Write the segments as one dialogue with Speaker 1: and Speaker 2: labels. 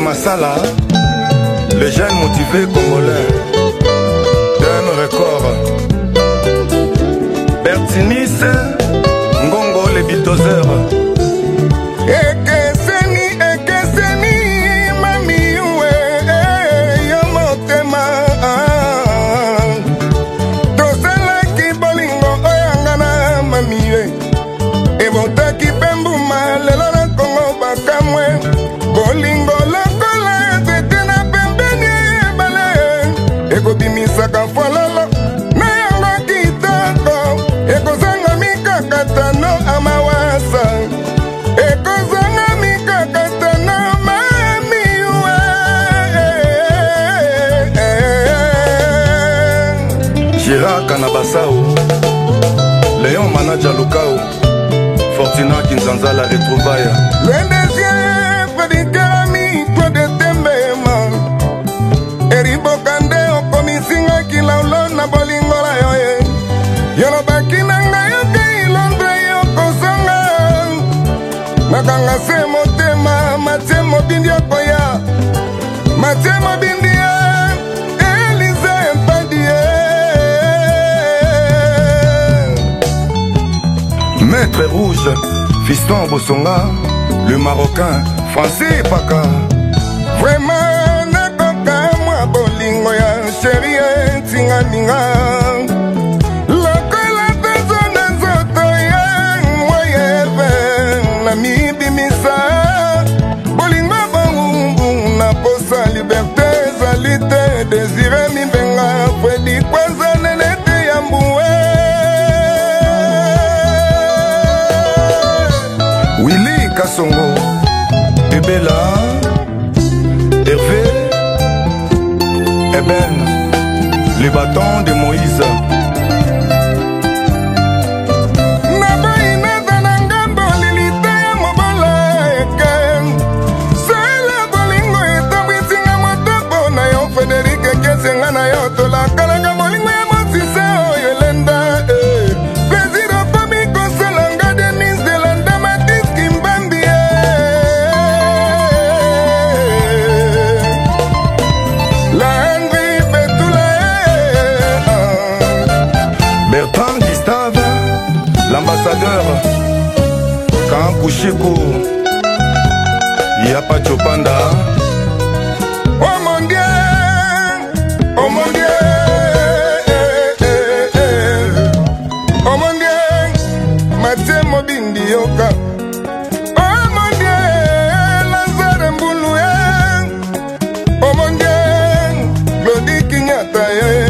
Speaker 1: Massala, le jeune motivé congolais d'un record. Bertinis, Ngongo les bulldozer. Ekeseni, mami uwe, yo motema. Tosala ki bolingo oyangana mami we. Ebotaki pembuma lelo na Kongo bakamwe. Bolingo lokola tete na pembeni ebale. Ekobimisaka fololo na yango kitoko. Ekozanga mikakatano amawasa. Ekozanga mikakatano mami we. Gérard Kanabasao, Léon Manaja Lukao, Fortuna Kinzanza la retrouvaille. Loin des yeux, Freddy Karami, Claude Tembema. Eribo Kande, Okomisinga Kilaulo na bolingo la yoye. Yono bakinanga yoke ilondre yokosonga. Nakanga se motema, Mathieu Mobindi okoya. Mathieu Mobindi Elise Mpadie. Maître Rouge, Fiston Bosonga, le Marocain, Français Paka. Vraiment, nakoka mwa bolingo ya chérie tinga minga. Lokola tezo na nzoto ya moyeve na mibimisa. Bolingo bangu na posa liberté zalite désiré mibenga Freddy Kwanza nenete ya mbue. Willy Kassongo, Ebela, Hervé, Eben, les bâtons de Moïse. Nabaina ngambo lilita ya mobola eke. Sele bolingo etabwisinga motopo na yo Frédéric Kesenga na yo tolakalaga bolingo ya mosise oyo elenda. Plaisir de famille Koselanga Denise de Landa Matis Kimbambi. La Henry Betula. Bertrand Gustave, l'ambassadeur. Kankushiko, Yapa Chopanda. Oh mon Dieu, oh mon Dieu, oh mon Dieu, Mathieu Mobindi Yoka. Oh mon Dieu, Lazare Mbouloué. Oh mon Dieu, Claudie Kinyata.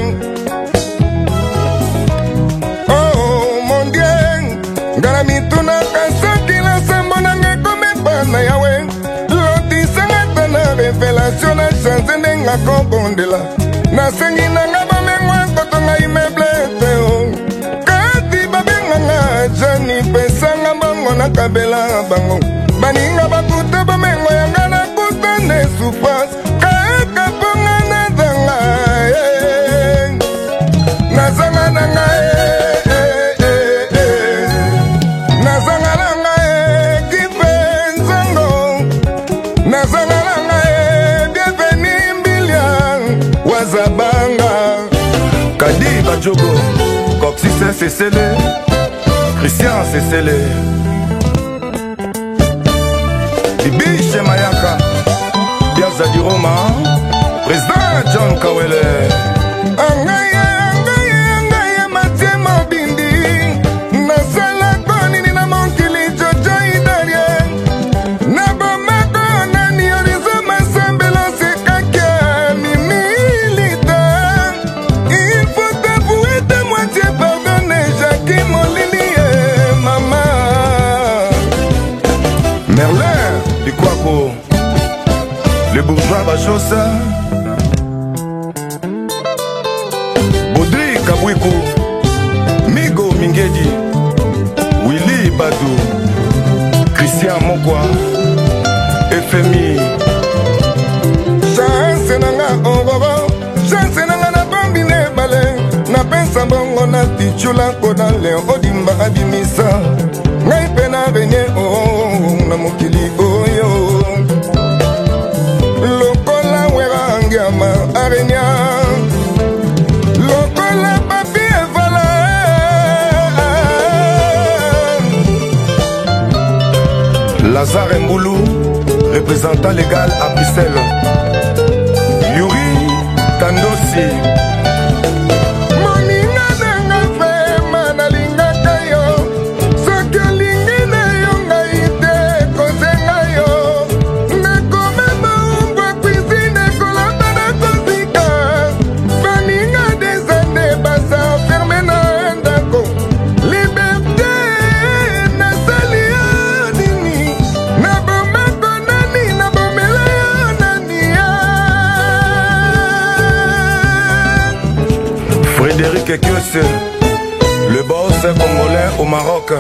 Speaker 1: Oh mon Dieu, Garamituna Kasoki la Sambona Ngekome na yawe. Loti sangata na révélation na chance ndenga kokondela. Na sengi na ngaba mengwa kotonga imeble teo. Kati babenga nga jani pesanga bango na kabela bango. Baninga bakuta bamengo yanga na kuta ne souffrance. Kaeka ponga na zanga na zanga na nga Zabanga Kadi Bajogo Coxis Cécélé Christian Cécélé Bibi Mayaka Piazza di Roma Président John Kawele Angaye Mathieu Mobindi Nasala Konini na Monkili Jojo Italien Nabomako Nani Orizo Masambelo Sekake Mimilita. Il faut t'avouer de moitié pardonner Jackie Molini et maman Merlin du Kwako, le bourgeois Bachosa Baudry Kabwiku, Migo Mingedi, Willy Badou, Christian Mokwa, FMI. Chance nanga ongogo, chance nanga na bambine bale. Na pensa bongo na tichula koda leo odimba abimisa. Ngai pena venye na mokili oyo. Lazare Mboulou, représentant légal à Bruxelles. Yuri Tandosi. Frédéric Kiose, le boss congolais au Maroc.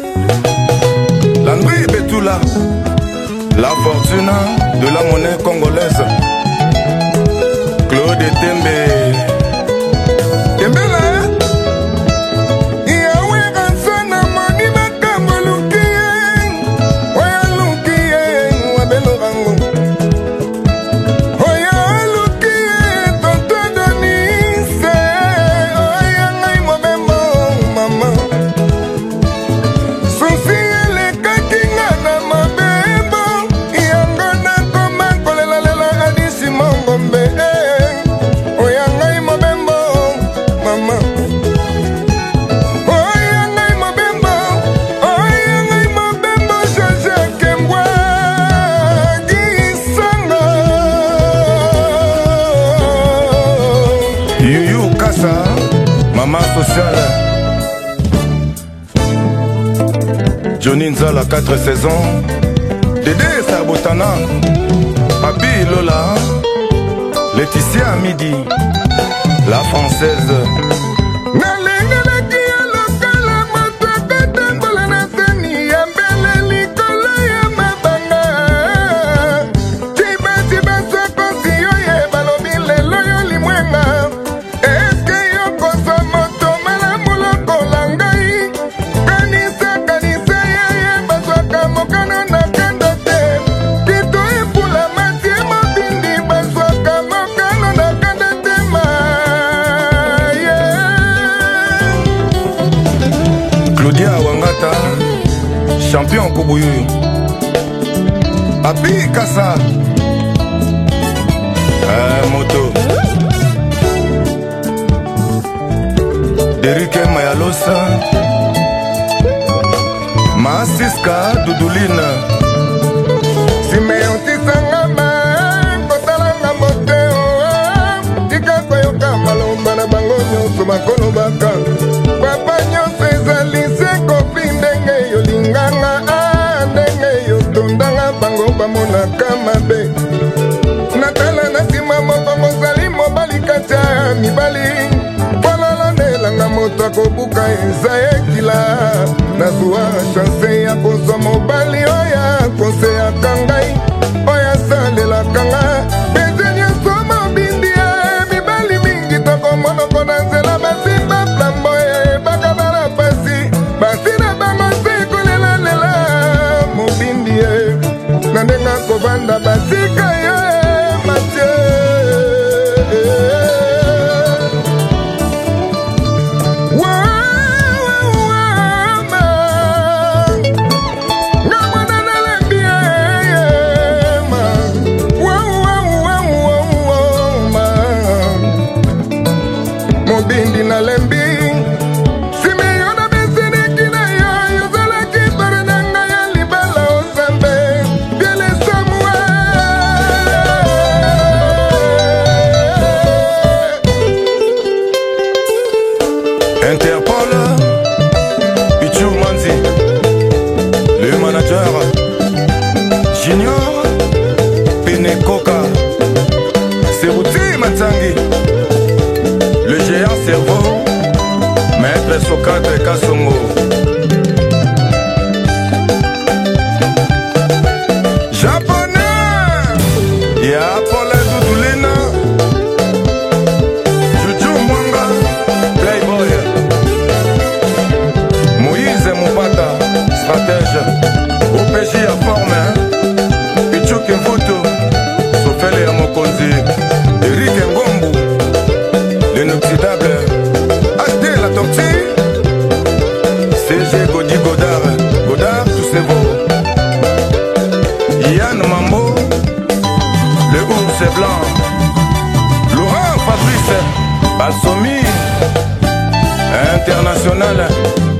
Speaker 1: Landry Betula, la fortune de la monnaie congolaise. Claude Tembe. Tembe là. Maman sociale Johnny Nzala 4 saisons Dédé Sabotana Papi Lola Laetitia Midi La française Claudia Wangata, champion Kobouyou. Papi Kassa, moto. Derrick Mayalosa, Maasiska Douduline. Simeon Tisangama, Kotalanga Moteo, Tika Koyoka Malomba na Bango Nyoso Makono Baka. Papa Nyoso ezalise kopi ndenge yolinganga, ndenge yotondanga bango bamonaka mabe. Natala na sima moko mozali mobali kati ya mibali. Langa moto akobuka eza ekila nazwa chance ya kozwa mobali oya konseyaka ngai oya salelaka nga beze nyonso mobindi ye mibali mingi tokomonoko na nzela basimba flambo ye bakabala pasi basi na bango se kolelalela mobindi ye na ndenga kovanda basika ye matie Bindi na lembi Simeon na beseneki na yo Yozala kipare na nga ya libala osambe Biele samwe
Speaker 2: Patrice Blanc, Laurent Patrice Balsomi International.